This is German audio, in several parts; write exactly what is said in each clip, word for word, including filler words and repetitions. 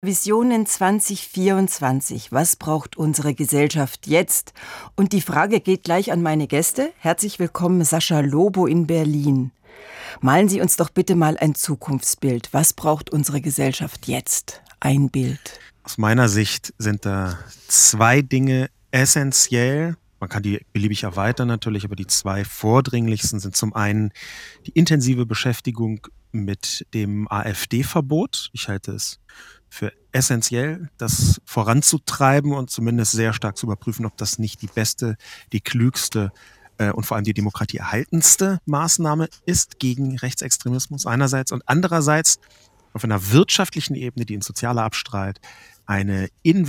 Visionen zwanzig vierundzwanzig. Was braucht unsere Gesellschaft jetzt? Und die Frage geht gleich an meine Gäste. Herzlich willkommen, Sascha Lobo in Berlin. Malen Sie uns doch bitte mal ein Zukunftsbild. Was braucht unsere Gesellschaft jetzt? Ein Bild. Aus meiner Sicht sind da zwei Dinge essentiell. Man kann die beliebig erweitern natürlich, aber die zwei vordringlichsten sind zum einen die intensive Beschäftigung mit dem AfD-Verbot. Ich halte es für essentiell, das voranzutreiben und zumindest sehr stark zu überprüfen, ob das nicht die beste, die klügste äh, und vor allem die demokratieerhaltendste Maßnahme ist gegen Rechtsextremismus einerseits und andererseits auf einer wirtschaftlichen Ebene, die ins Soziale abstrahlt, eine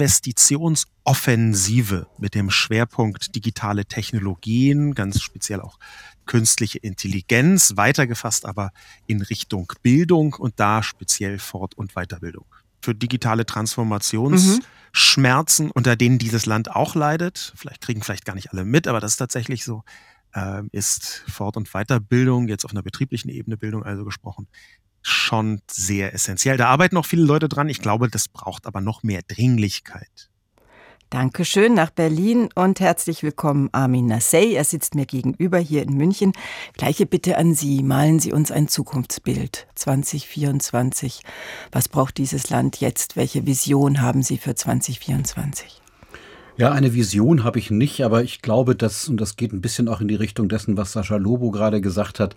Investitionsoffensive mit dem Schwerpunkt digitale Technologien, ganz speziell auch künstliche Intelligenz, weitergefasst aber in Richtung Bildung und da speziell Fort- und Weiterbildung. Für digitale Transformationsschmerzen, mhm. unter denen dieses Land auch leidet, vielleicht kriegen vielleicht gar nicht alle mit, aber das ist tatsächlich so, äh, ist Fort- und Weiterbildung, jetzt auf einer betrieblichen Ebene Bildung also gesprochen, schon sehr essentiell. Da arbeiten noch viele Leute dran. Ich glaube, das braucht aber noch mehr Dringlichkeit. Dankeschön nach Berlin und herzlich willkommen Armin Nassey. Er sitzt mir gegenüber hier in München. Gleiche Bitte an Sie. Malen Sie uns ein Zukunftsbild zwanzig vierundzwanzig. Was braucht dieses Land jetzt? Welche Vision haben Sie für zwanzig vierundzwanzig? Ja, eine Vision habe ich nicht, aber ich glaube, dass, und das geht ein bisschen auch in die Richtung dessen, was Sascha Lobo gerade gesagt hat,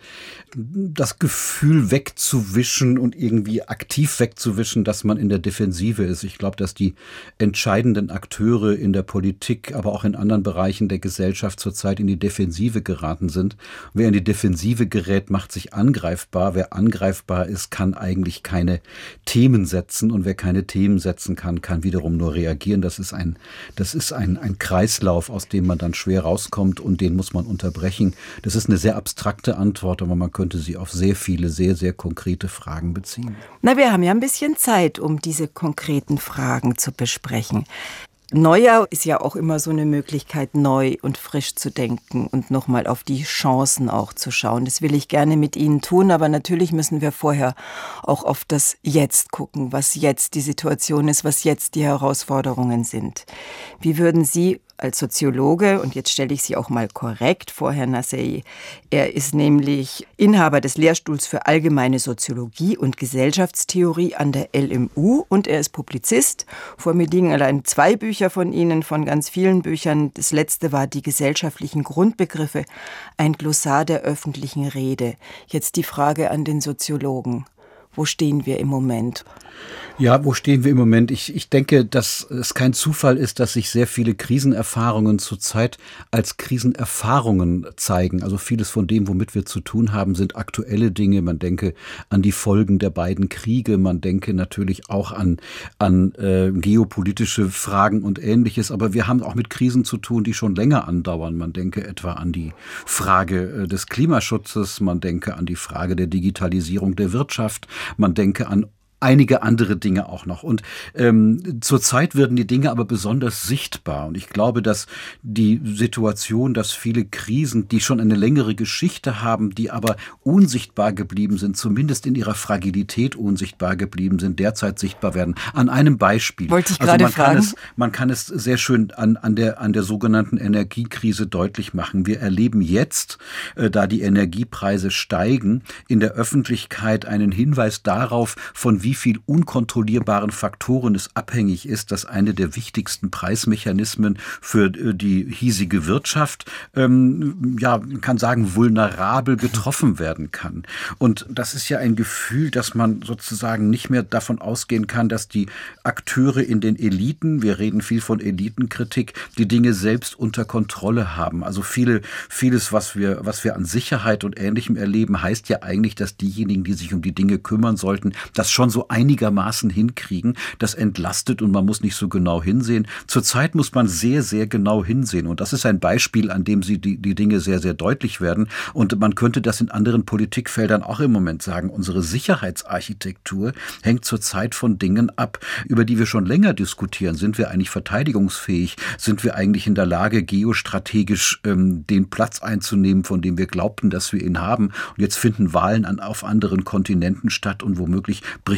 das Gefühl wegzuwischen und irgendwie aktiv wegzuwischen, dass man in der Defensive ist. Ich glaube, dass die entscheidenden Akteure in der Politik, aber auch in anderen Bereichen der Gesellschaft zurzeit in die Defensive geraten sind. Wer in die Defensive gerät, macht sich angreifbar. Wer angreifbar ist, kann eigentlich keine Themen setzen und wer keine Themen setzen kann, kann wiederum nur reagieren. Das ist ein, das ist Ein, ein Kreislauf, aus dem man dann schwer rauskommt und den muss man unterbrechen. Das ist eine sehr abstrakte Antwort, aber man könnte sie auf sehr viele, sehr, sehr konkrete Fragen beziehen. Na, wir haben ja ein bisschen Zeit, um diese konkreten Fragen zu besprechen. Neujahr ist ja auch immer so eine Möglichkeit, neu und frisch zu denken und nochmal auf die Chancen auch zu schauen. Das will ich gerne mit Ihnen tun, aber natürlich müssen wir vorher auch auf das Jetzt gucken, was jetzt die Situation ist, was jetzt die Herausforderungen sind. Wie würden Sie als Soziologe, und jetzt stelle ich Sie auch mal korrekt vor, Herr Nassey, er ist nämlich Inhaber des Lehrstuhls für Allgemeine Soziologie und Gesellschaftstheorie an der L M U und er ist Publizist. Vor mir liegen allein zwei Bücher von Ihnen, von ganz vielen Büchern. Das letzte war Die gesellschaftlichen Grundbegriffe, ein Glossar der öffentlichen Rede. Jetzt die Frage an den Soziologen. Wo stehen wir im Moment? Ja, wo stehen wir im Moment? Ich, ich denke, dass es kein Zufall ist, dass sich sehr viele Krisenerfahrungen zurzeit als Krisenerfahrungen zeigen. Also vieles von dem, womit wir zu tun haben, sind aktuelle Dinge. Man denke an die Folgen der beiden Kriege. Man denke natürlich auch an, an äh, geopolitische Fragen und Ähnliches. Aber wir haben auch mit Krisen zu tun, die schon länger andauern. Man denke etwa an die Frage äh, des Klimaschutzes. Man denke an die Frage der Digitalisierung der Wirtschaft. Man denke an einige andere Dinge auch noch. Und ähm, zurzeit werden die Dinge aber besonders sichtbar. Und ich glaube, dass die Situation, dass viele Krisen, die schon eine längere Geschichte haben, die aber unsichtbar geblieben sind, zumindest in ihrer Fragilität unsichtbar geblieben sind, derzeit sichtbar werden. An einem Beispiel. Wollte ich also gerade man fragen. Kann es, man kann es sehr schön an, an, der, an der sogenannten Energiekrise deutlich machen. Wir erleben jetzt, äh, da die Energiepreise steigen, in der Öffentlichkeit einen Hinweis darauf, von wie viel unkontrollierbaren Faktoren es abhängig ist, dass eine der wichtigsten Preismechanismen für die hiesige Wirtschaft, ähm, ja, man kann sagen, vulnerabel getroffen werden kann. Und das ist ja ein Gefühl, dass man sozusagen nicht mehr davon ausgehen kann, dass die Akteure in den Eliten, wir reden viel von Elitenkritik, die Dinge selbst unter Kontrolle haben. Also viele, vieles, was wir, was wir an Sicherheit und Ähnlichem erleben, heißt ja eigentlich, dass diejenigen, die sich um die Dinge kümmern sollten, das schon so einigermaßen hinkriegen. Das entlastet und man muss nicht so genau hinsehen. Zurzeit muss man sehr, sehr genau hinsehen. Und das ist ein Beispiel, an dem sie die, die Dinge sehr, sehr deutlich werden. Und man könnte das in anderen Politikfeldern auch im Moment sagen. Unsere Sicherheitsarchitektur hängt zurzeit von Dingen ab, über die wir schon länger diskutieren. Sind wir eigentlich verteidigungsfähig? Sind wir eigentlich in der Lage, geostrategisch ähm, den Platz einzunehmen, von dem wir glaubten, dass wir ihn haben? Und jetzt finden Wahlen an, auf anderen Kontinenten statt und womöglich bricht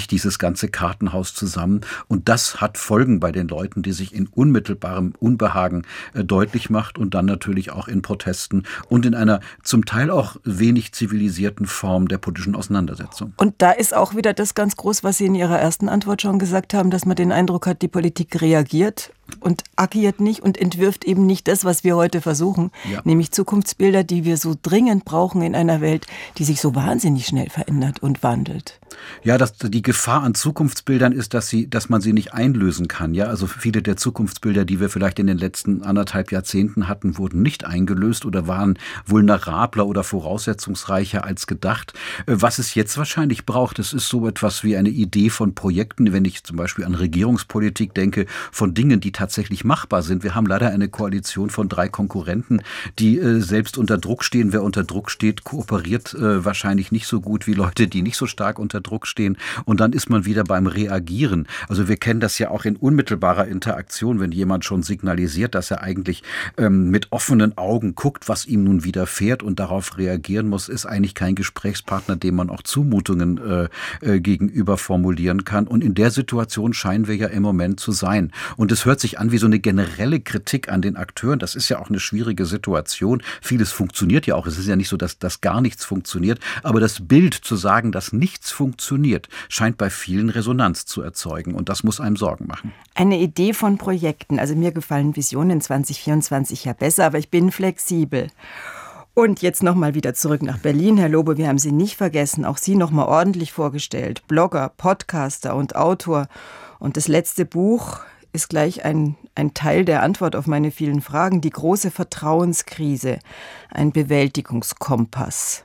bricht dieses ganze Kartenhaus zusammen. Und das hat Folgen bei den Leuten, die sich in unmittelbarem Unbehagen äh, deutlich macht und dann natürlich auch in Protesten und in einer zum Teil auch wenig zivilisierten Form der politischen Auseinandersetzung. Und da ist auch wieder das ganz groß, was Sie in Ihrer ersten Antwort schon gesagt haben, dass man den Eindruck hat, die Politik reagiert und agiert nicht und entwirft eben nicht das, was wir heute versuchen, ja. nämlich Zukunftsbilder, die wir so dringend brauchen in einer Welt, die sich so wahnsinnig schnell verändert und wandelt. Ja, das, die Gefahr an Zukunftsbildern ist, dass sie, dass man sie nicht einlösen kann. Ja, also viele der Zukunftsbilder, die wir vielleicht in den letzten anderthalb Jahrzehnten hatten, wurden nicht eingelöst oder waren vulnerabler oder voraussetzungsreicher als gedacht. Was es jetzt wahrscheinlich braucht, das ist so etwas wie eine Idee von Projekten, wenn ich zum Beispiel an Regierungspolitik denke, von Dingen, die tatsächlich machbar sind. Wir haben leider eine Koalition von drei Konkurrenten, die äh, selbst unter Druck stehen. Wer unter Druck steht, kooperiert äh, wahrscheinlich nicht so gut wie Leute, die nicht so stark unter Druck stehen. Und dann ist man wieder beim Reagieren. Also wir kennen das ja auch in unmittelbarer Interaktion, wenn jemand schon signalisiert, dass er eigentlich ähm, mit offenen Augen guckt, was ihm nun widerfährt und darauf reagieren muss, ist eigentlich kein Gesprächspartner, dem man auch Zumutungen äh, äh, gegenüber formulieren kann. Und in der Situation scheinen wir ja im Moment zu sein. Und es hört sich an wie so eine generelle Kritik an den Akteuren. Das ist ja auch eine schwierige Situation. Vieles funktioniert ja auch. Es ist ja nicht so, dass, dass gar nichts funktioniert. Aber das Bild zu sagen, dass nichts funktioniert, scheint bei vielen Resonanz zu erzeugen. Und das muss einem Sorgen machen. Eine Idee von Projekten. Also mir gefallen Visionen zwanzig vierundzwanzig ja besser, aber ich bin flexibel. Und jetzt nochmal wieder zurück nach Berlin. Herr Lobe, wir haben Sie nicht vergessen. Auch Sie nochmal ordentlich vorgestellt. Blogger, Podcaster und Autor. Und das letzte Buch ist gleich ein, ein Teil der Antwort auf meine vielen Fragen. Die große Vertrauenskrise, ein Bewältigungskompass.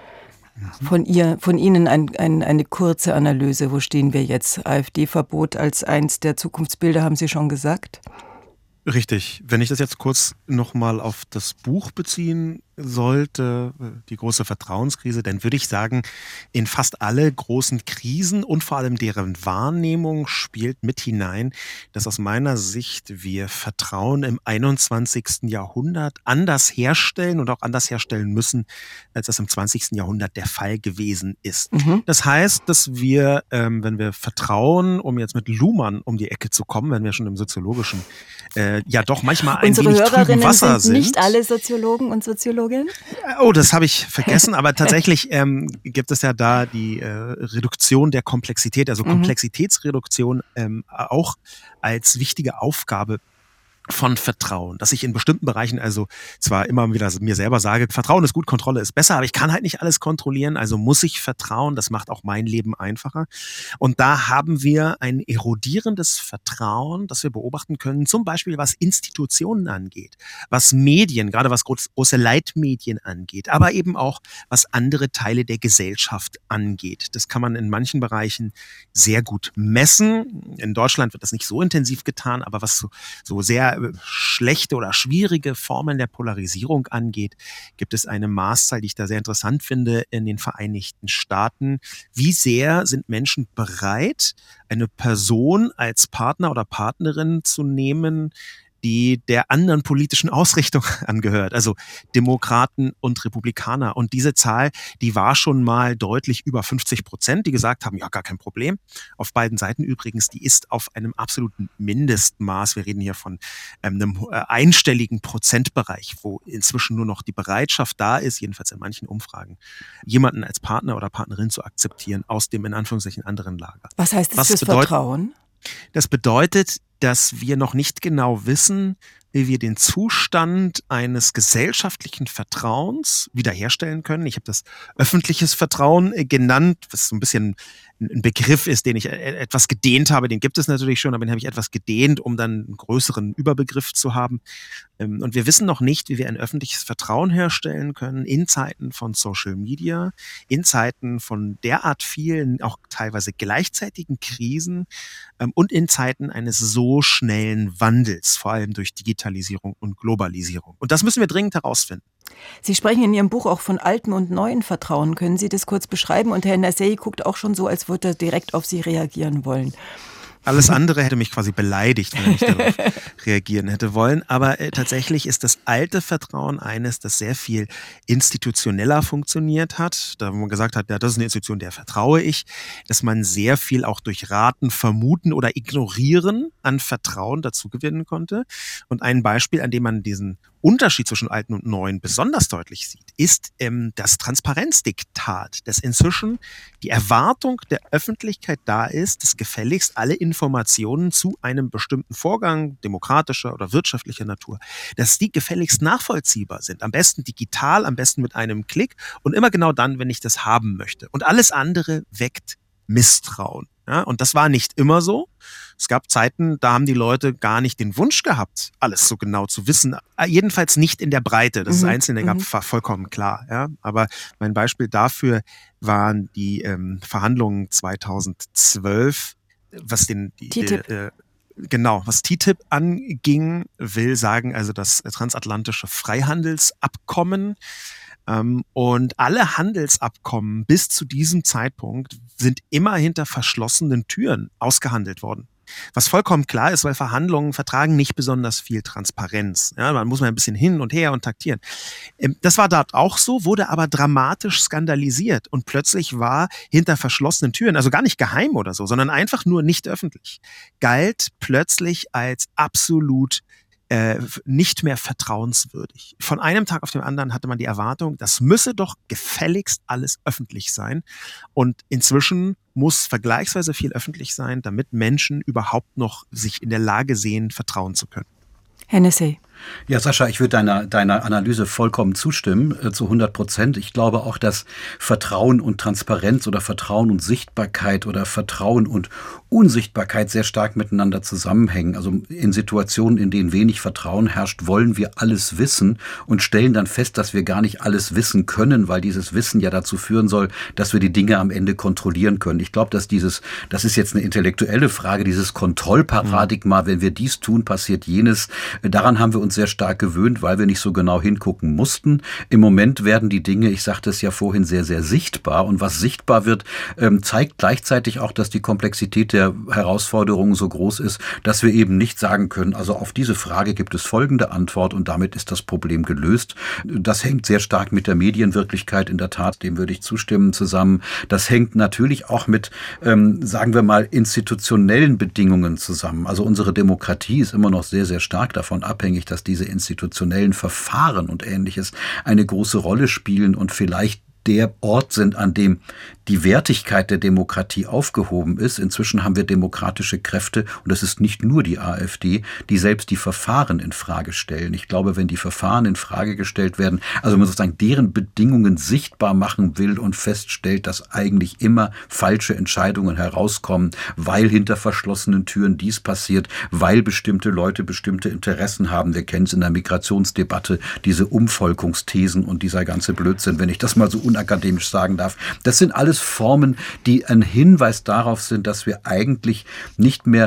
Von, ihr, von Ihnen ein, ein, eine kurze Analyse. Wo stehen wir jetzt? AfD-Verbot als eins der Zukunftsbilder, haben Sie schon gesagt? Richtig. Wenn ich das jetzt kurz nochmal auf das Buch beziehen sollte, die große Vertrauenskrise, dann würde ich sagen, in fast alle großen Krisen und vor allem deren Wahrnehmung spielt mit hinein, dass aus meiner Sicht wir Vertrauen im einundzwanzigsten Jahrhundert anders herstellen und auch anders herstellen müssen, als das im zwanzigsten Jahrhundert der Fall gewesen ist. Mhm. Das heißt, dass wir, ähm, wenn wir Vertrauen, um jetzt mit Luhmann um die Ecke zu kommen, wenn wir schon im soziologischen, äh, ja doch manchmal ein Unsere wenig trüben Wasser sind. Nicht alle Soziologen und Soziologen? Oh, das habe ich vergessen, aber tatsächlich ähm, gibt es ja da die äh, Reduktion der Komplexität, also mhm. Komplexitätsreduktion ähm, auch als wichtige Aufgabe von Vertrauen, dass ich in bestimmten Bereichen also zwar immer wieder mir selber sage, Vertrauen ist gut, Kontrolle ist besser, aber ich kann halt nicht alles kontrollieren, also muss ich vertrauen, das macht auch mein Leben einfacher. Und da haben wir ein erodierendes Vertrauen, das wir beobachten können, zum Beispiel was Institutionen angeht, was Medien, gerade was große Leitmedien angeht, aber eben auch was andere Teile der Gesellschaft angeht. Das kann man in manchen Bereichen sehr gut messen. In Deutschland wird das nicht so intensiv getan, aber was so, so sehr schlechte oder schwierige Formen der Polarisierung angeht, gibt es eine Maßzahl, die ich da sehr interessant finde, in den Vereinigten Staaten. Wie sehr sind Menschen bereit, eine Person als Partner oder Partnerin zu nehmen, die der anderen politischen Ausrichtung angehört, also Demokraten und Republikaner. Und diese Zahl, die war schon mal deutlich über fünfzig Prozent, die gesagt haben, ja, gar kein Problem. Auf beiden Seiten übrigens, die ist auf einem absoluten Mindestmaß. Wir reden hier von ähm, einem äh, einstelligen Prozentbereich, wo inzwischen nur noch die Bereitschaft da ist, jedenfalls in manchen Umfragen, jemanden als Partner oder Partnerin zu akzeptieren aus dem in Anführungszeichen anderen Lager. Was heißt das fürs Vertrauen? Das bedeutet, dass wir noch nicht genau wissen, wie wir den Zustand eines gesellschaftlichen Vertrauens wiederherstellen können. Ich habe das öffentliches Vertrauen genannt, was so ein bisschen ein Begriff ist, den ich etwas gedehnt habe. Den gibt es natürlich schon, aber den habe ich etwas gedehnt, um dann einen größeren Überbegriff zu haben. Und wir wissen noch nicht, wie wir ein öffentliches Vertrauen herstellen können in Zeiten von Social Media, in Zeiten von derart vielen, auch teilweise gleichzeitigen Krisen und in Zeiten eines so schnellen Wandels, vor allem durch Digitalisierung und Globalisierung. Und das müssen wir dringend herausfinden. Sie sprechen in Ihrem Buch auch von altem und neuen Vertrauen. Können Sie das kurz beschreiben? Und Herr Nassei guckt auch schon so, als würde er direkt auf Sie reagieren wollen. Alles andere hätte mich quasi beleidigt, wenn ich darauf reagieren hätte wollen. Aber äh, tatsächlich ist das alte Vertrauen eines, das sehr viel institutioneller funktioniert hat. Da wo man gesagt hat, ja, das ist eine Institution, der vertraue ich. Dass man sehr viel auch durch Raten, Vermuten oder Ignorieren an Vertrauen dazu gewinnen konnte. Und ein Beispiel, an dem man diesen Unterschied zwischen Alten und Neuen besonders deutlich sieht, ist ähm, das Transparenzdiktat, dass inzwischen die Erwartung der Öffentlichkeit da ist, dass gefälligst alle Informationen zu einem bestimmten Vorgang, demokratischer oder wirtschaftlicher Natur, dass die gefälligst nachvollziehbar sind. Am besten digital, am besten mit einem Klick und immer genau dann, wenn ich das haben möchte. Und alles andere weckt Misstrauen. Ja, und das war nicht immer so. Es gab Zeiten, da haben die Leute gar nicht den Wunsch gehabt, alles so genau zu wissen. Jedenfalls nicht in der Breite. Dass mhm. es Einzelne gab, war vollkommen klar. Ja. Aber mein Beispiel dafür waren die ähm, Verhandlungen zweitausendzwölf, was den die, T T I P. Äh, Genau, was T T I P anging, will sagen, also das transatlantische Freihandelsabkommen. Ähm, und alle Handelsabkommen bis zu diesem Zeitpunkt sind immer hinter verschlossenen Türen ausgehandelt worden. Was vollkommen klar ist, weil Verhandlungen vertragen nicht besonders viel Transparenz. Ja, man muss mal ein bisschen hin und her und taktieren. Das war dort auch so, wurde aber dramatisch skandalisiert. Und plötzlich war hinter verschlossenen Türen, also gar nicht geheim oder so, sondern einfach nur nicht öffentlich, galt plötzlich als absolut äh, nicht mehr vertrauenswürdig. Von einem Tag auf den anderen hatte man die Erwartung, das müsse doch gefälligst alles öffentlich sein. Und inzwischen muss vergleichsweise viel öffentlich sein, damit Menschen überhaupt noch sich in der Lage sehen, vertrauen zu können. Hennessy. Ja, Sascha, ich würde deiner, deiner Analyse vollkommen zustimmen, äh, zu hundert Prozent. Ich glaube auch, dass Vertrauen und Transparenz oder Vertrauen und Sichtbarkeit oder Vertrauen und Unsichtbarkeit sehr stark miteinander zusammenhängen. Also in Situationen, in denen wenig Vertrauen herrscht, wollen wir alles wissen und stellen dann fest, dass wir gar nicht alles wissen können, weil dieses Wissen ja dazu führen soll, dass wir die Dinge am Ende kontrollieren können. Ich glaube, dass dieses, das ist jetzt eine intellektuelle Frage, dieses Kontrollparadigma, mhm. wenn wir dies tun, passiert jenes. Daran haben wir uns sehr stark gewöhnt, weil wir nicht so genau hingucken mussten. Im Moment werden die Dinge, ich sagte es ja vorhin, sehr, sehr sichtbar. Und was sichtbar wird, ähm, zeigt gleichzeitig auch, dass die Komplexität der Herausforderungen so groß ist, dass wir eben nicht sagen können, also auf diese Frage gibt es folgende Antwort und damit ist das Problem gelöst. Das hängt sehr stark mit der Medienwirklichkeit, in der Tat, dem würde ich zustimmen, zusammen. Das hängt natürlich auch mit, ähm, sagen wir mal, institutionellen Bedingungen zusammen. Also unsere Demokratie ist immer noch sehr, sehr stark davon abhängig, dass diese institutionellen Verfahren und Ähnliches eine große Rolle spielen und vielleicht der Ort sind, an dem die Wertigkeit der Demokratie aufgehoben ist. Inzwischen haben wir demokratische Kräfte, und das ist nicht nur die AfD, die selbst die Verfahren in Frage stellen. Ich glaube, wenn die Verfahren in Frage gestellt werden, also wenn man sozusagen deren Bedingungen sichtbar machen will und feststellt, dass eigentlich immer falsche Entscheidungen herauskommen, weil hinter verschlossenen Türen dies passiert, weil bestimmte Leute bestimmte Interessen haben. Wir kennen es in der Migrationsdebatte, diese Umvolkungsthesen und dieser ganze Blödsinn, wenn ich das mal so unakademisch sagen darf. Das sind alles Formen, die ein Hinweis darauf sind, dass wir eigentlich nicht mehr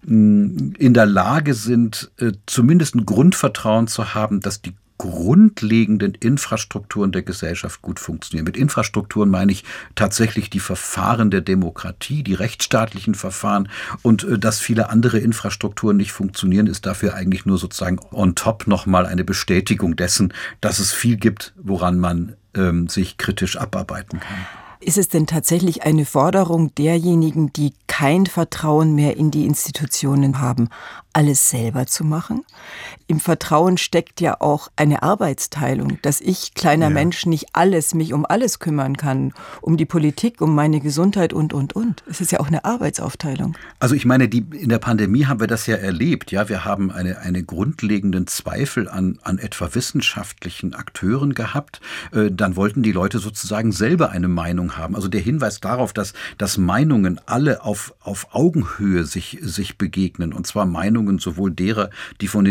mh, in der Lage sind, äh, zumindest ein Grundvertrauen zu haben, dass die grundlegenden Infrastrukturen der Gesellschaft gut funktionieren. Mit Infrastrukturen meine ich tatsächlich die Verfahren der Demokratie, die rechtsstaatlichen Verfahren, und äh, dass viele andere Infrastrukturen nicht funktionieren, ist dafür eigentlich nur sozusagen on top nochmal eine Bestätigung dessen, dass es viel gibt, woran man ähm, sich kritisch abarbeiten kann. Ist es denn tatsächlich eine Forderung derjenigen, die kein Vertrauen mehr in die Institutionen haben, alles selber zu machen? Im Vertrauen steckt ja auch eine Arbeitsteilung, dass ich, kleiner ja. Mensch, nicht alles, mich um alles kümmern kann, um die Politik, um meine Gesundheit und, und, und. Es ist ja auch eine Arbeitsaufteilung. Also ich meine, die, in der Pandemie haben wir das ja erlebt. Ja, wir haben eine, eine grundlegenden Zweifel an, an etwa wissenschaftlichen Akteuren gehabt. Äh, dann wollten die Leute sozusagen selber eine Meinung haben. Also der Hinweis darauf, dass, dass Meinungen alle auf, auf Augenhöhe sich, sich begegnen, und zwar Meinungen sowohl derer, die von den Dingen was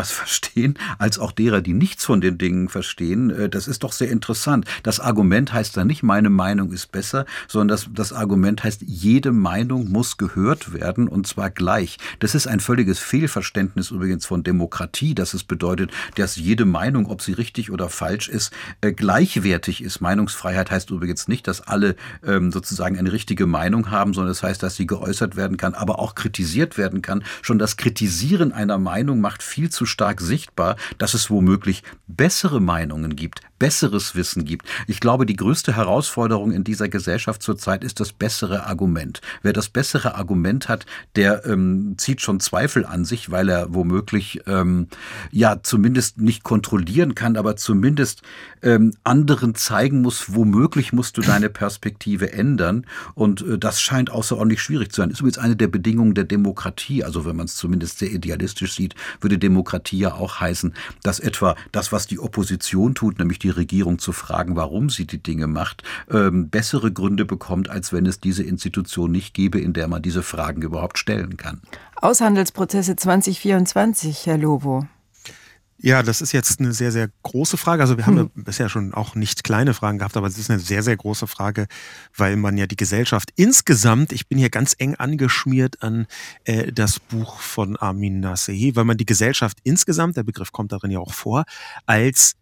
was verstehen, als auch derer, die nichts von den Dingen verstehen. Das ist doch sehr interessant. Das Argument heißt dann nicht, meine Meinung ist besser, sondern das, das Argument heißt, jede Meinung muss gehört werden und zwar gleich. Das ist ein völliges Fehlverständnis übrigens von Demokratie, dass es bedeutet, dass jede Meinung, ob sie richtig oder falsch ist, äh, gleichwertig ist. Meinungsfreiheit heißt übrigens nicht, dass alle ähm, sozusagen eine richtige Meinung haben, sondern es das heißt, dass sie geäußert werden kann, aber auch kritisiert werden kann. Schon das Kritisieren einer Meinung macht viel zu stark sichtbar, dass es womöglich bessere Meinungen gibt, besseres Wissen gibt. Ich glaube, die größte Herausforderung in dieser Gesellschaft zurzeit ist das bessere Argument. Wer das bessere Argument hat, der ähm, zieht schon Zweifel an sich, weil er womöglich ähm, ja zumindest nicht kontrollieren kann, aber zumindest ähm, anderen zeigen muss, womöglich musst du deine Perspektive ändern. Und äh, das scheint außerordentlich schwierig zu sein. Ist übrigens eine der Bedingungen der Demokratie. Also wenn man es zumindest sehr idealistisch sieht, würde Demokratie ja auch heißen, dass etwa das, was die Opposition tut, nämlich die Regierung zu fragen, warum sie die Dinge macht, ähm, bessere Gründe bekommt, als wenn es diese Institution nicht gäbe, in der man diese Fragen überhaupt stellen kann. Aushandelsprozesse zwanzig vierundzwanzig, Herr Lobo. Ja, das ist jetzt eine sehr, sehr große Frage. Also wir haben hm. ja bisher schon auch nicht kleine Fragen gehabt, aber es ist eine sehr, sehr große Frage, weil man ja die Gesellschaft insgesamt, ich bin hier ganz eng angeschmiert an äh, das Buch von Amin Nasehi, weil man die Gesellschaft insgesamt, der Begriff kommt darin ja auch vor, als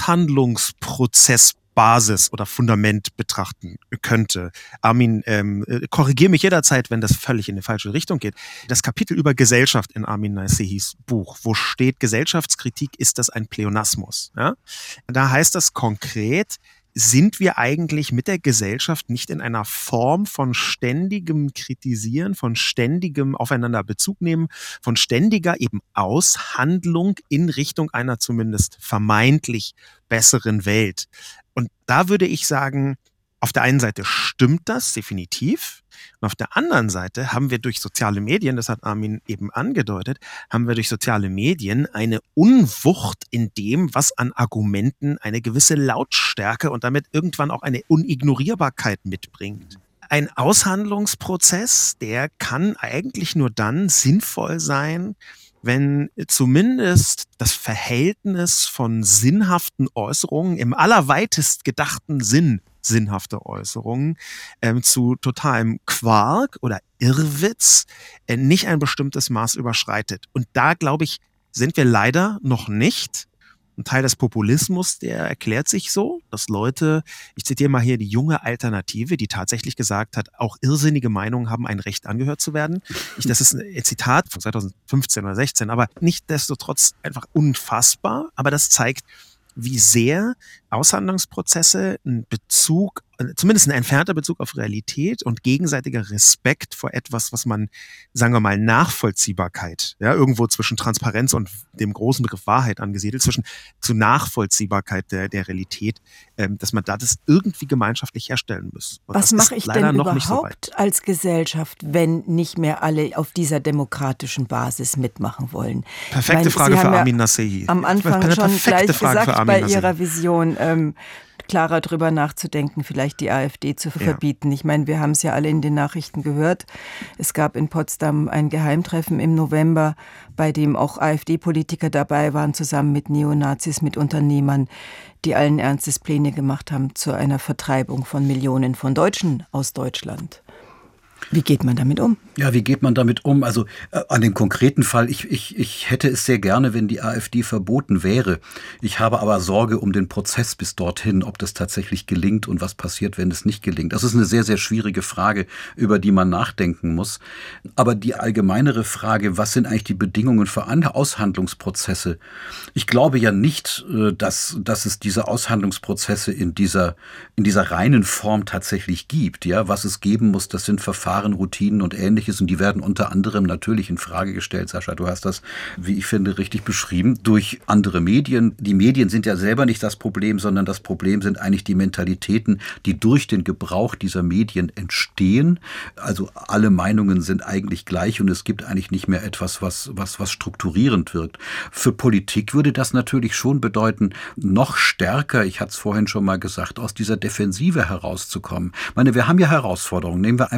Aushandlungsprozess Basis oder Fundament betrachten könnte. Armin, ähm, korrigiere mich jederzeit, wenn das völlig in die falsche Richtung geht. Das Kapitel über Gesellschaft in Amin Nasehis Buch, wo steht Gesellschaftskritik, ist das ein Pleonasmus? Ja? Da heißt das konkret, sind wir eigentlich mit der Gesellschaft nicht in einer Form von ständigem Kritisieren, von ständigem Aufeinander Bezug nehmen, von ständiger eben Aushandlung in Richtung einer zumindest vermeintlich besseren Welt? Und da würde ich sagen, auf der einen Seite stimmt das definitiv und auf der anderen Seite haben wir durch soziale Medien, das hat Armin eben angedeutet, haben wir durch soziale Medien eine Unwucht in dem, was an Argumenten eine gewisse Lautstärke und damit irgendwann auch eine Unignorierbarkeit mitbringt. Ein Aushandlungsprozess, der kann eigentlich nur dann sinnvoll sein, wenn zumindest das Verhältnis von sinnhaften Äußerungen, im allerweitest gedachten Sinn sinnhafte Äußerungen, ähm, zu totalem Quark oder Irrwitz äh, nicht ein bestimmtes Maß überschreitet. Und da, glaube ich, sind wir leider noch nicht. Ein Teil des Populismus, der erklärt sich so, dass Leute, ich zitiere mal hier die junge Alternative, die tatsächlich gesagt hat, auch irrsinnige Meinungen haben ein Recht angehört zu werden. Ich, das ist ein Zitat von zwanzig fünfzehn oder sechzehn, aber nichtsdestotrotz einfach unfassbar. Aber das zeigt, wie sehr Aushandlungsprozesse einen Bezug, zumindest ein entfernter Bezug auf Realität und gegenseitiger Respekt vor etwas, was man, sagen wir mal, Nachvollziehbarkeit, ja, irgendwo zwischen Transparenz und dem großen Begriff Wahrheit angesiedelt, zwischen zu Nachvollziehbarkeit der, der Realität, ähm, dass man da das irgendwie gemeinschaftlich herstellen muss. Und was mache ich denn überhaupt so als Gesellschaft, wenn nicht mehr alle auf dieser demokratischen Basis mitmachen wollen? Perfekte meine, Frage Sie für haben Armin ja Nasehi. Am Anfang Eine schon gleich Frage gesagt bei Ihrer Vision, ähm, klarer drüber nachzudenken, vielleicht die AfD zu verbieten. Ja. Ich meine, wir haben es ja alle in den Nachrichten gehört. Es gab in Potsdam ein Geheimtreffen im November, bei dem auch AfD-Politiker dabei waren, zusammen mit Neonazis, mit Unternehmern, die allen Ernstes Pläne gemacht haben zu einer Vertreibung von Millionen von Deutschen aus Deutschland. Wie geht man damit um? Ja, wie geht man damit um? Also äh, an dem konkreten Fall, ich, ich, ich hätte es sehr gerne, wenn die AfD verboten wäre. Ich habe aber Sorge um den Prozess bis dorthin, ob das tatsächlich gelingt und was passiert, wenn es nicht gelingt. Das ist eine sehr, sehr schwierige Frage, über die man nachdenken muss. Aber die allgemeinere Frage, was sind eigentlich die Bedingungen für Aushandlungsprozesse? Ich glaube ja nicht, dass, dass es diese Aushandlungsprozesse in dieser, in dieser reinen Form tatsächlich gibt. Ja, was es geben muss, das sind Verfahren, Routinen und Ähnliches und die werden unter anderem natürlich in Frage gestellt. Sascha, du hast das, wie ich finde, richtig beschrieben, durch andere Medien. Die Medien sind ja selber nicht das Problem, sondern das Problem sind eigentlich die Mentalitäten, die durch den Gebrauch dieser Medien entstehen. Also alle Meinungen sind eigentlich gleich und es gibt eigentlich nicht mehr etwas, was, was, was strukturierend wirkt. Für Politik würde das natürlich schon bedeuten, noch stärker, ich hatte es vorhin schon mal gesagt, aus dieser Defensive herauszukommen. Ich meine, wir haben ja Herausforderungen. Nehmen wir einfach den Klimawandel.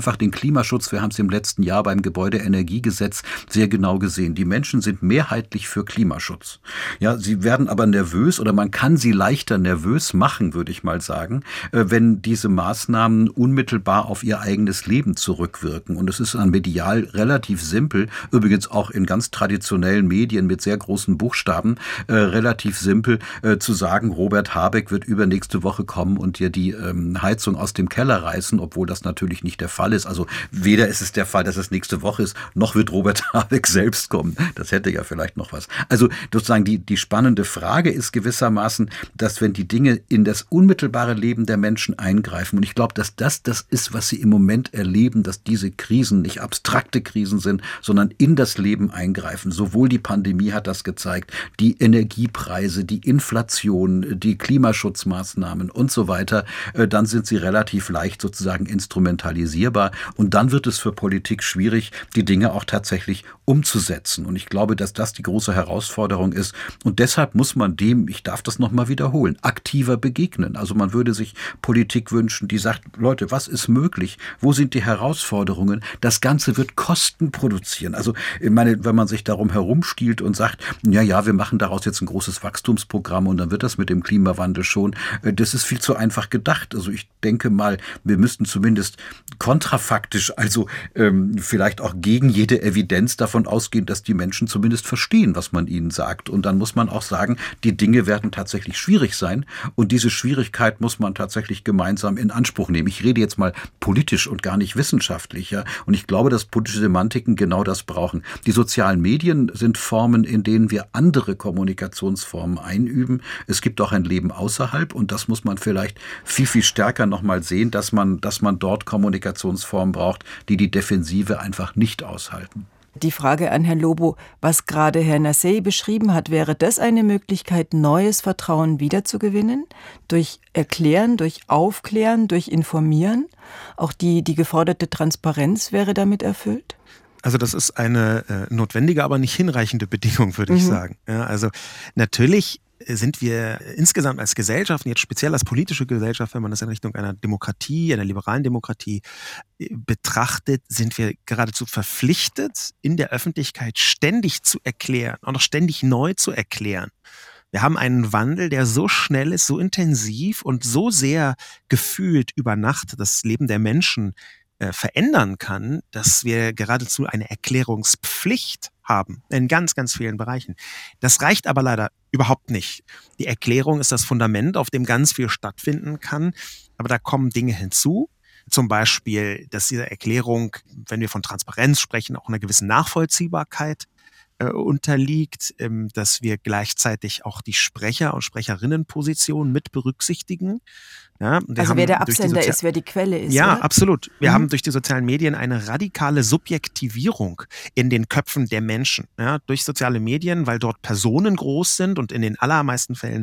Klimaschutz. Wir haben es im letzten Jahr beim Gebäudeenergiegesetz sehr genau gesehen. Die Menschen sind mehrheitlich für Klimaschutz. Ja, sie werden aber nervös oder man kann sie leichter nervös machen, würde ich mal sagen, wenn diese Maßnahmen unmittelbar auf ihr eigenes Leben zurückwirken. Und es ist dann medial relativ simpel, übrigens auch in ganz traditionellen Medien mit sehr großen Buchstaben, äh, relativ simpel äh, zu sagen, Robert Habeck wird übernächste Woche kommen und dir die ähm, Heizung aus dem Keller reißen, obwohl das natürlich nicht der Fall ist. Also weder ist es der Fall, dass es nächste Woche ist, noch wird Robert Habeck selbst kommen. Das hätte ja vielleicht noch was. Also sozusagen die, die spannende Frage ist gewissermaßen, dass wenn die Dinge in das unmittelbare Leben der Menschen eingreifen, und ich glaube, dass das das ist, was sie im Moment erleben, dass diese Krisen nicht abstrakte Krisen sind, sondern in das Leben eingreifen. Sowohl die Pandemie hat das gezeigt, die Energiepreise, die Inflation, die Klimaschutzmaßnahmen und so weiter, dann sind sie relativ leicht sozusagen instrumentalisierbar und dann wird es für Politik schwierig, die Dinge auch tatsächlich umzusetzen. Und ich glaube, dass das die große Herausforderung ist und deshalb muss man dem, ich darf das nochmal wiederholen, aktiver begegnen. Also man würde sich Politik wünschen, die sagt, Leute, was ist möglich? Wo sind die Herausforderungen? Das Ganze wird Kosten produzieren. Also ich meine, wenn man sich darum herumstiehlt und sagt, ja, ja, wir machen daraus jetzt ein großes Wachstumsprogramm und dann wird das mit dem Klimawandel schon, das ist viel zu einfach gedacht. Also ich denke mal, wir müssten zumindest kontrafaktisch, also ähm, vielleicht auch gegen jede Evidenz davon ausgehen, dass die Menschen zumindest verstehen, was man ihnen sagt. Und dann muss man auch sagen, die Dinge werden tatsächlich schwierig sein und diese Schwierigkeit muss man tatsächlich gemeinsam in Anspruch nehmen. Ich rede jetzt mal politisch und gar nicht wissenschaftlich. Ja? Und ich glaube, dass politische Semantiken genau das brauchen. Die sozialen Medien sind Formen, in denen wir andere Kommunikationsformen einüben. Es gibt auch ein Leben außerhalb und das muss man vielleicht viel, viel stärker nochmal sehen, dass man, dass man dort Kommunikationsformen braucht, die die Defensive einfach nicht aushalten. Die Frage an Herrn Lobo, was gerade Herr Nassei beschrieben hat, wäre das eine Möglichkeit, neues Vertrauen wiederzugewinnen? Durch Erklären, durch Aufklären, durch Informieren? Auch die, die geforderte Transparenz wäre damit erfüllt? Also das ist eine äh, notwendige, aber nicht hinreichende Bedingung, würde mhm. ich sagen. Ja, also natürlich sind wir insgesamt als Gesellschaft, jetzt speziell als politische Gesellschaft, wenn man das in Richtung einer Demokratie, einer liberalen Demokratie betrachtet, sind wir geradezu verpflichtet, in der Öffentlichkeit ständig zu erklären und auch ständig neu zu erklären. Wir haben einen Wandel, der so schnell ist, so intensiv und so sehr gefühlt über Nacht das Leben der Menschen äh, verändern kann, dass wir geradezu eine Erklärungspflicht haben in ganz, ganz vielen Bereichen. Das reicht aber leider überhaupt nicht. Die Erklärung ist das Fundament, auf dem ganz viel stattfinden kann, aber da kommen Dinge hinzu. Zum Beispiel, dass diese Erklärung, wenn wir von Transparenz sprechen, auch einer gewissen Nachvollziehbarkeit äh, unterliegt, ähm, dass wir gleichzeitig auch die Sprecher- und Sprecherinnenposition mit berücksichtigen. Ja, also wer der Absender ist, wer die Quelle ist. Ja, oder? Absolut. Wir mhm. haben durch die sozialen Medien eine radikale Subjektivierung in den Köpfen der Menschen. Ja, durch soziale Medien, weil dort Personen groß sind und in den allermeisten Fällen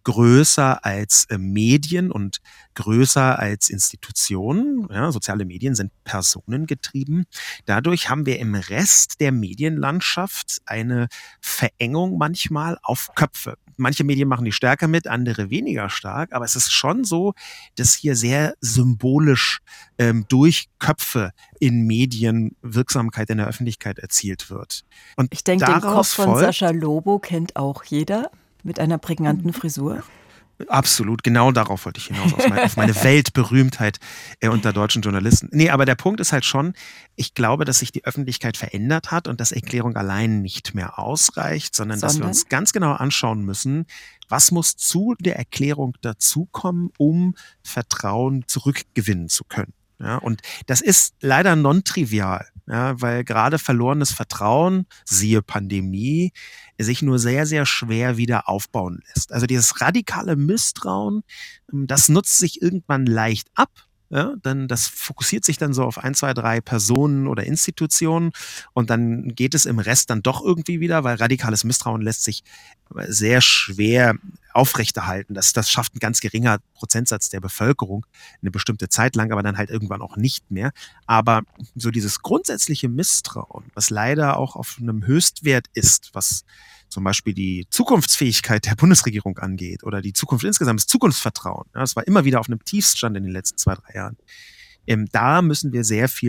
größer als äh, Medien und größer als Institutionen. Ja, soziale Medien sind personengetrieben. Dadurch haben wir im Rest der Medienlandschaft eine Verengung manchmal auf Köpfe. Manche Medien machen die stärker mit, andere weniger stark, aber es ist schon so, dass hier sehr symbolisch ähm, durch Köpfe in Medien Wirksamkeit in der Öffentlichkeit erzielt wird. Und ich denke, den Kopf von Sascha Lobo kennt auch jeder mit einer prägnanten Frisur. Absolut, genau darauf wollte ich hinaus, auf meine, auf meine Weltberühmtheit äh, unter deutschen Journalisten. Nee, aber der Punkt ist halt schon, ich glaube, dass sich die Öffentlichkeit verändert hat und dass Erklärung allein nicht mehr ausreicht, sondern, sondern dass wir uns ganz genau anschauen müssen, was muss zu der Erklärung dazukommen, um Vertrauen zurückgewinnen zu können. Ja, und das ist leider non-trivial, ja, weil gerade verlorenes Vertrauen, siehe Pandemie, sich nur sehr, sehr schwer wieder aufbauen lässt. Also dieses radikale Misstrauen, das nutzt sich irgendwann leicht ab. Ja, dann das fokussiert sich dann so auf ein, zwei, drei Personen oder Institutionen und dann geht es im Rest dann doch irgendwie wieder, weil radikales Misstrauen lässt sich sehr schwer aufrechterhalten. Das, das schafft ein ganz geringer Prozentsatz der Bevölkerung eine bestimmte Zeit lang, aber dann halt irgendwann auch nicht mehr. Aber so dieses grundsätzliche Misstrauen, was leider auch auf einem Höchstwert ist, was zum Beispiel die Zukunftsfähigkeit der Bundesregierung angeht oder die Zukunft insgesamt, das Zukunftsvertrauen. Ja, das war immer wieder auf einem Tiefstand in den letzten zwei, drei Jahren. Ähm, da müssen wir sehr viel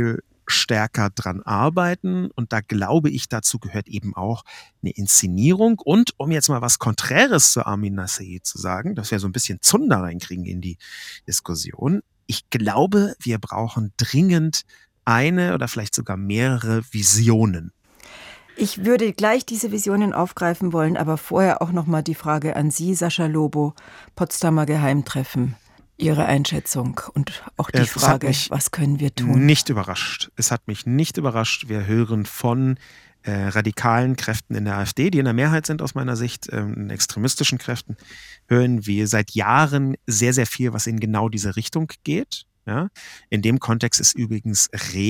stärker dran arbeiten. Und da glaube ich, dazu gehört eben auch eine Inszenierung. Und um jetzt mal was Konträres zu Armin Nasseh zu sagen, dass wir so ein bisschen Zunder reinkriegen in die Diskussion. Ich glaube, wir brauchen dringend eine oder vielleicht sogar mehrere Visionen. Ich würde gleich diese Visionen aufgreifen wollen, aber vorher auch noch mal die Frage an Sie, Sascha Lobo, Potsdamer Geheimtreffen. Ihre Einschätzung und auch die Es Frage, was können wir tun? Nicht überrascht. Es hat mich nicht überrascht. Wir hören von äh, radikalen Kräften in der AfD, die in der Mehrheit sind aus meiner Sicht, ähm, extremistischen Kräften, hören wir seit Jahren sehr, sehr viel, was in genau diese Richtung geht. Ja? In dem Kontext ist übrigens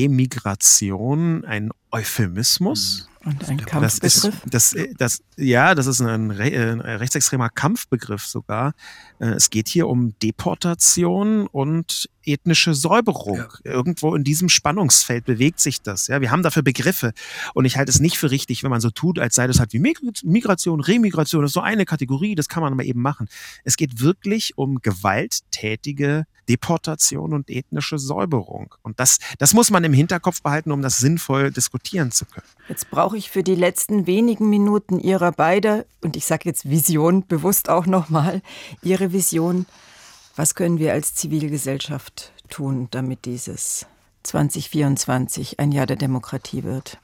Remigration ein Euphemismus. Und ein Das Kampfbegriff? ist, das, das, ja, das ist ein, ein rechtsextremer Kampfbegriff sogar. Es geht hier um Deportation und ethnische Säuberung. Ja. Irgendwo in diesem Spannungsfeld bewegt sich das. Ja, wir haben dafür Begriffe. Und ich halte es nicht für richtig, wenn man so tut, als sei das halt wie Migration, Remigration. Das ist so eine Kategorie, das kann man mal eben machen. Es geht wirklich um gewalttätige Deportation und ethnische Säuberung. Und das, das muss man im Hinterkopf behalten, um das sinnvoll diskutieren zu können. Jetzt brauche ich für die letzten wenigen Minuten Ihrer beide, und ich sage jetzt Vision, bewusst auch nochmal, Ihre Vision. Was können wir als Zivilgesellschaft tun, damit dieses zwanzig vierundzwanzig ein Jahr der Demokratie wird?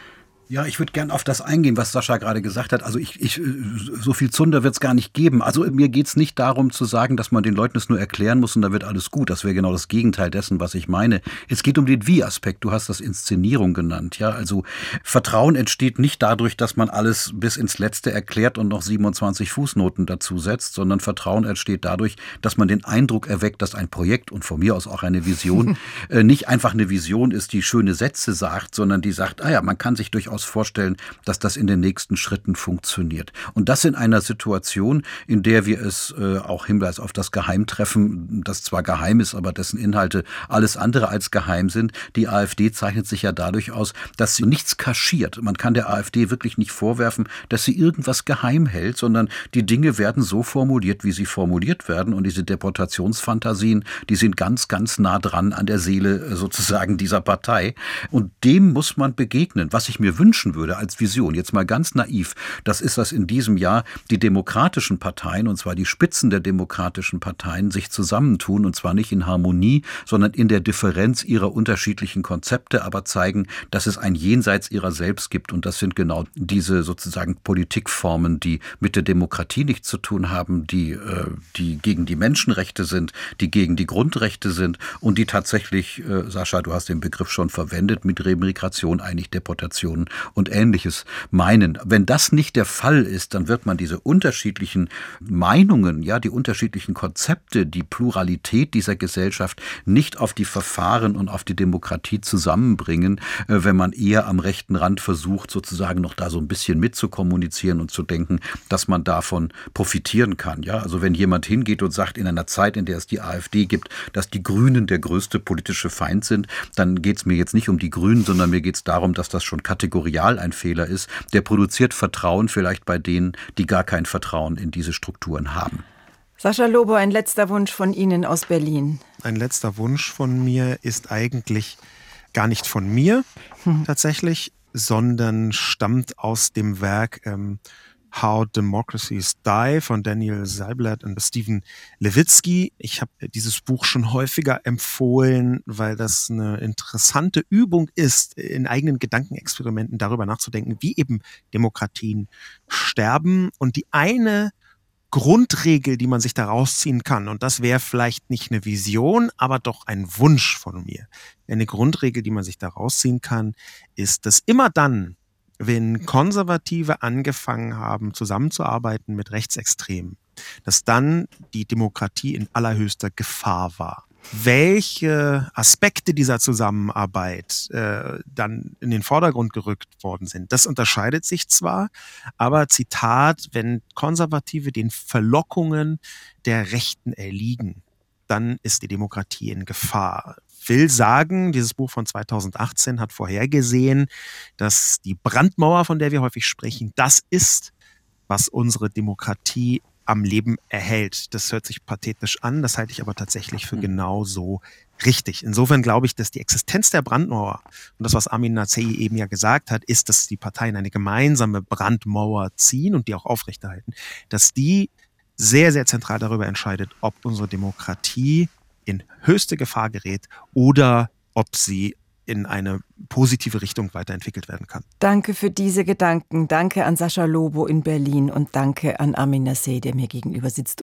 Ja, ich würde gern auf das eingehen, was Sascha gerade gesagt hat. Also ich, ich so viel Zunder wird es gar nicht geben. Also mir geht es nicht darum zu sagen, dass man den Leuten es nur erklären muss und da wird alles gut. Das wäre genau das Gegenteil dessen, was ich meine. Es geht um den Wie-Aspekt. Du hast das Inszenierung genannt. Ja, also Vertrauen entsteht nicht dadurch, dass man alles bis ins Letzte erklärt und noch siebenundzwanzig Fußnoten dazu setzt, sondern Vertrauen entsteht dadurch, dass man den Eindruck erweckt, dass ein Projekt und von mir aus auch eine Vision äh, nicht einfach eine Vision ist, die schöne Sätze sagt, sondern die sagt, ah ja, man kann sich durchaus vorstellen, dass das in den nächsten Schritten funktioniert. Und das in einer Situation, in der wir es äh, auch Hinweis auf das Geheimtreffen, das zwar geheim ist, aber dessen Inhalte alles andere als geheim sind. Die AfD zeichnet sich ja dadurch aus, dass sie nichts kaschiert. Man kann der AfD wirklich nicht vorwerfen, dass sie irgendwas geheim hält, sondern die Dinge werden so formuliert, wie sie formuliert werden. Und diese Deportationsfantasien, die sind ganz, ganz nah dran an der Seele sozusagen dieser Partei. Und dem muss man begegnen. Was ich mir wünschen würde als Vision, jetzt mal ganz naiv, das ist, dass in diesem Jahr die demokratischen Parteien, und zwar die Spitzen der demokratischen Parteien, sich zusammentun, und zwar nicht in Harmonie, sondern in der Differenz ihrer unterschiedlichen Konzepte, aber zeigen, dass es ein Jenseits ihrer selbst gibt. Und das sind genau diese sozusagen Politikformen, die mit der Demokratie nichts zu tun haben, die, äh, die gegen die Menschenrechte sind, die gegen die Grundrechte sind und die tatsächlich, äh, Sascha, du hast den Begriff schon verwendet, mit Remigration eigentlich Deportationen und Ähnliches meinen. Wenn das nicht der Fall ist, dann wird man diese unterschiedlichen Meinungen, ja, die unterschiedlichen Konzepte, die Pluralität dieser Gesellschaft nicht auf die Verfahren und auf die Demokratie zusammenbringen, äh, wenn man eher am rechten Rand versucht, sozusagen noch da so ein bisschen mitzukommunizieren und zu denken, dass man davon profitieren kann. Ja, also wenn jemand hingeht und sagt, in einer Zeit, in der es die AfD gibt, dass die Grünen der größte politische Feind sind, dann geht es mir jetzt nicht um die Grünen, sondern mir geht es darum, dass das schon kategorial ein Fehler ist. Der produziert Vertrauen vielleicht bei denen, die gar kein Vertrauen in diese Strukturen haben. Sascha Lobo, ein letzter Wunsch von Ihnen aus Berlin. Ein letzter Wunsch von mir ist eigentlich gar nicht von mir hm. tatsächlich, sondern stammt aus dem Werk ähm, How Democracies Die von Daniel Seibert und Stephen Levitsky. Ich habe dieses Buch schon häufiger empfohlen, weil das eine interessante Übung ist, in eigenen Gedankenexperimenten darüber nachzudenken, wie eben Demokratien sterben. Und die eine Grundregel, die man sich da rausziehen kann, und das wäre vielleicht nicht eine Vision, aber doch ein Wunsch von mir. Eine Grundregel, die man sich da rausziehen kann, ist, dass immer dann, wenn Konservative angefangen haben, zusammenzuarbeiten mit Rechtsextremen, dass dann die Demokratie in allerhöchster Gefahr war. Welche Aspekte dieser Zusammenarbeit äh, dann in den Vordergrund gerückt worden sind, das unterscheidet sich zwar, aber Zitat, wenn Konservative den Verlockungen der Rechten erliegen, dann ist die Demokratie in Gefahr. Will sagen, dieses Buch von zweitausendachtzehn hat vorhergesehen, dass die Brandmauer, von der wir häufig sprechen, das ist, was unsere Demokratie am Leben erhält. Das hört sich pathetisch an, das halte ich aber tatsächlich für genau so richtig. Insofern glaube ich, dass die Existenz der Brandmauer und das, was Amin Nazehi eben ja gesagt hat, ist, dass die Parteien eine gemeinsame Brandmauer ziehen und die auch aufrechterhalten, dass die sehr, sehr zentral darüber entscheidet, ob unsere Demokratie in höchste Gefahr gerät oder ob sie in eine positive Richtung weiterentwickelt werden kann. Danke für diese Gedanken. Danke an Sascha Lobo in Berlin und danke an Amin Nazehi, der mir gegenüber sitzt.